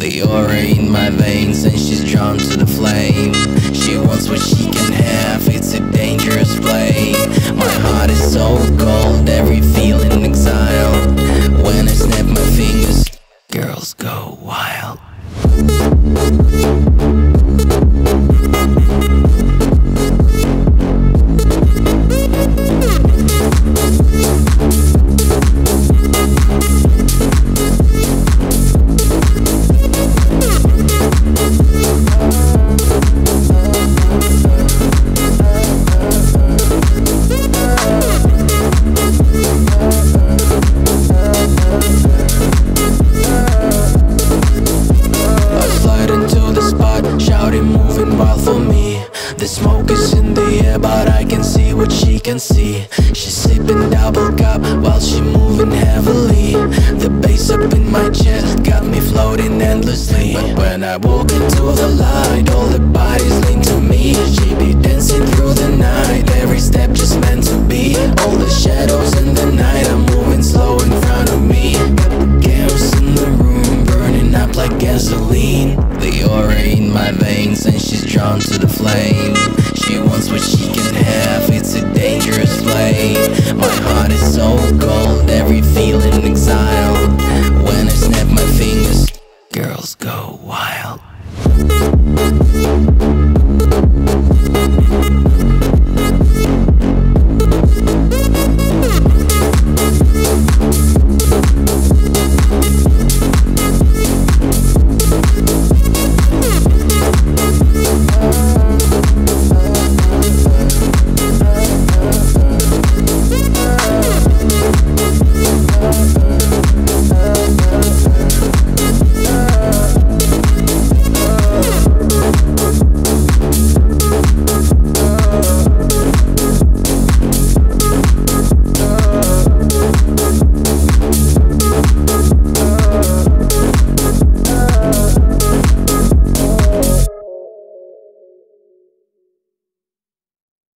The aura in my veins and she's drawn to the flame. She wants what she can have, it's a dangerous play. My heart is so cold, every feeling exile. When I snap my fingers, girls go wild. Shouting, moving wild for me. The smoke is in the air, but I can see what she can see. She's sipping double cup while she moving heavily. The bass up in my chest got me floating endlessly. But when I walk into the light, all the bodies lean to me. She be dancing through the night, every step just meant to be. All the shadows in the night are moving slow in front of me. Got the chaos in the room, burning up like gasoline. The aura in my veins and she's drawn to the flame. She wants what she can have, it's a dangerous play. My heart is so cold, every feeling exile. When I snap my fingers, girls go wild.